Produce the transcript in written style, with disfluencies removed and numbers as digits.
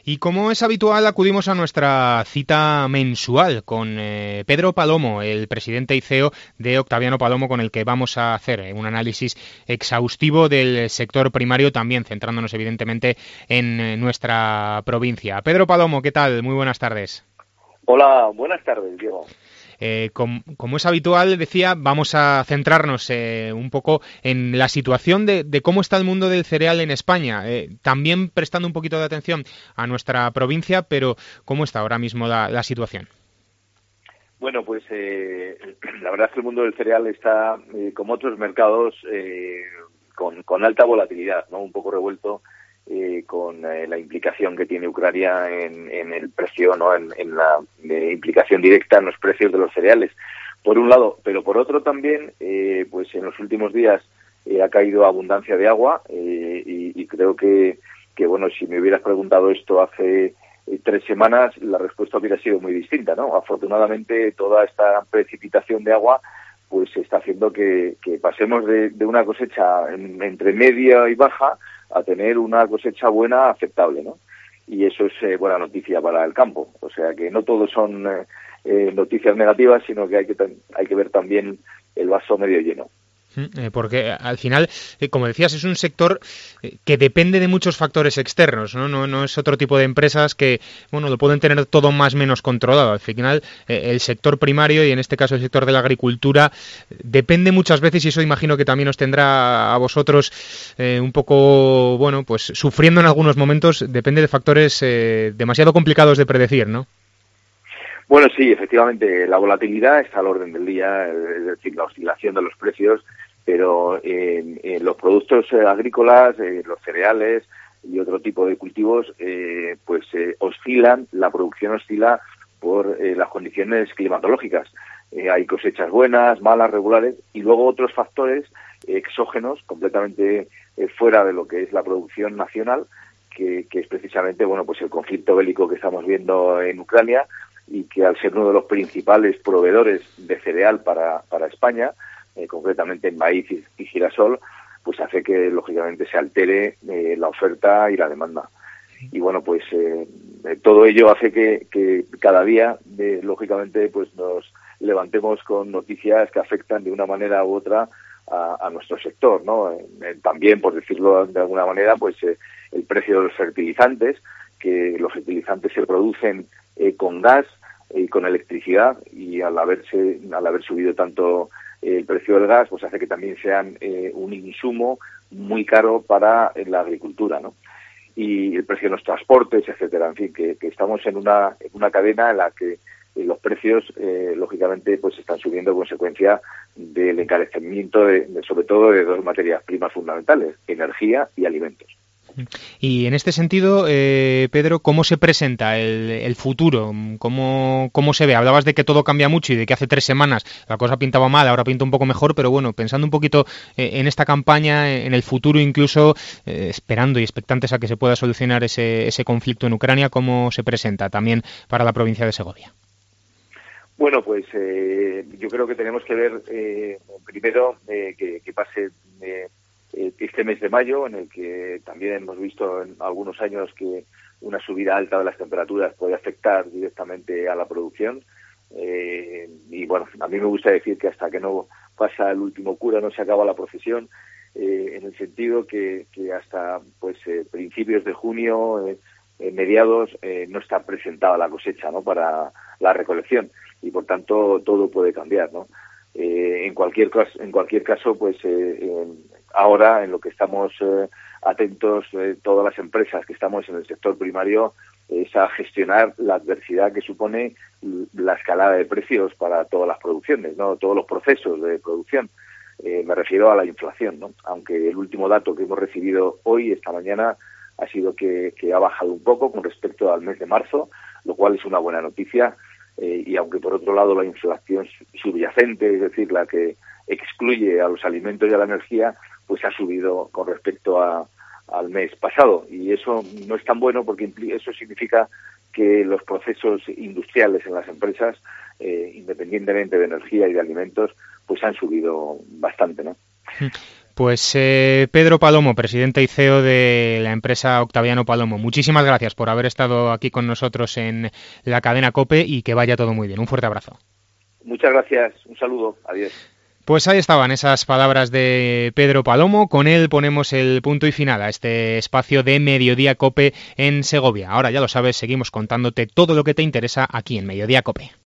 Y como es habitual, acudimos a nuestra cita mensual con Pedro Palomo, el presidente y CEO de Octaviano Palomo, con el que vamos a hacer un análisis exhaustivo del sector primario, también centrándonos evidentemente en nuestra provincia. Pedro Palomo, ¿qué tal? Muy buenas tardes. Hola, buenas tardes, Diego. Como es habitual, decía, vamos a centrarnos un poco en la situación de cómo está el mundo del cereal en España, también prestando un poquito de atención a nuestra provincia, pero ¿cómo está ahora mismo la situación? Bueno, pues la verdad es que el mundo del cereal está, como otros mercados, con alta volatilidad, ¿no? Un poco revuelto con la implicación que tiene Ucrania en el precio, ¿no? En la implicación directa en los precios de los cereales, por un lado, pero por otro también, pues en los últimos días ha caído abundancia de agua y creo que, bueno, si me hubieras preguntado esto hace 3 semanas, la respuesta hubiera sido muy distinta, ¿no? Afortunadamente, toda esta precipitación de agua pues está haciendo que pasemos de una cosecha entre media y baja a tener una cosecha buena, aceptable, ¿no? Y eso es buena noticia para el campo. O sea, que no todo son noticias negativas, sino que hay que ver también el vaso medio lleno. Porque al final, como decías, es un sector que depende de muchos factores externos, ¿no? No es otro tipo de empresas que, bueno, lo pueden tener todo más o menos controlado. Al final, el sector primario, y en este caso el sector de la agricultura, depende muchas veces, y eso imagino que también os tendrá a vosotros un poco, bueno, pues sufriendo en algunos momentos, depende de factores demasiado complicados de predecir, ¿no? Bueno, sí, efectivamente, la volatilidad está al orden del día, es decir, la oscilación de los precios, pero los productos agrícolas, los cereales y otro tipo de cultivos, pues oscilan, la producción oscila por las condiciones climatológicas. Hay cosechas buenas, malas, regulares, y luego otros factores exógenos, completamente fuera de lo que es la producción nacional, que es precisamente, bueno, pues el conflicto bélico que estamos viendo en Ucrania, y que al ser uno de los principales proveedores de cereal para España, concretamente en maíz y girasol, pues hace que lógicamente se altere la oferta y la demanda. Y bueno, pues todo ello hace que cada día, lógicamente, pues nos levantemos con noticias que afectan de una manera u otra a nuestro sector, ¿no? También, por decirlo de alguna manera, pues el precio de los fertilizantes, que los fertilizantes se producen con gas y con electricidad, y al haber subido tanto el precio del gas, pues hace que también sean un insumo muy caro para la agricultura, ¿no? Y el precio de los transportes, etcétera. En fin, que estamos en una cadena en la que los precios, lógicamente, pues están subiendo a consecuencia del encarecimiento sobre todo de dos materias primas fundamentales: energía y alimentos. Y en este sentido, Pedro, ¿cómo se presenta el futuro? ¿Cómo se ve? Hablabas de que todo cambia mucho y de que hace 3 semanas la cosa pintaba mal, ahora pinta un poco mejor, pero bueno, pensando un poquito en esta campaña, en el futuro incluso, esperando y expectantes a que se pueda solucionar ese conflicto en Ucrania, ¿cómo se presenta también para la provincia de Segovia? Bueno, pues yo creo que tenemos que ver primero que pase este mes de mayo, en el que también hemos visto en algunos años que una subida alta de las temperaturas puede afectar directamente a la producción. Y bueno, a mí me gusta decir que hasta que no pasa el último cura no se acaba la procesión, en el sentido que hasta pues principios de junio, mediados, no está presentada la cosecha, ¿no?, para la recolección, y por tanto todo puede cambiar, ¿no? En cualquier caso, pues ahora en lo que estamos atentos, todas las empresas que estamos en el sector primario, es a gestionar la adversidad que supone la escalada de precios para todas las producciones, ¿no?, todos los procesos de producción. Me refiero a la inflación, ¿no? Aunque el último dato que hemos recibido hoy, esta mañana, ha sido que ha bajado un poco con respecto al mes de marzo, lo cual es una buena noticia. Y aunque por otro lado la inflación subyacente, es decir, la que excluye a los alimentos y a la energía, pues ha subido con respecto al mes pasado, y eso no es tan bueno, porque eso significa que los procesos industriales en las empresas, independientemente de energía y de alimentos, pues han subido bastante, ¿no? Pues Pedro Palomo, presidente y CEO de la empresa Octaviano Palomo, muchísimas gracias por haber estado aquí con nosotros en la cadena COPE y que vaya todo muy bien. Un fuerte abrazo. Muchas gracias, un saludo, adiós. Pues ahí estaban esas palabras de Pedro Palomo. Con él ponemos el punto y final a este espacio de Mediodía COPE en Segovia. Ahora ya lo sabes, seguimos contándote todo lo que te interesa aquí en Mediodía COPE.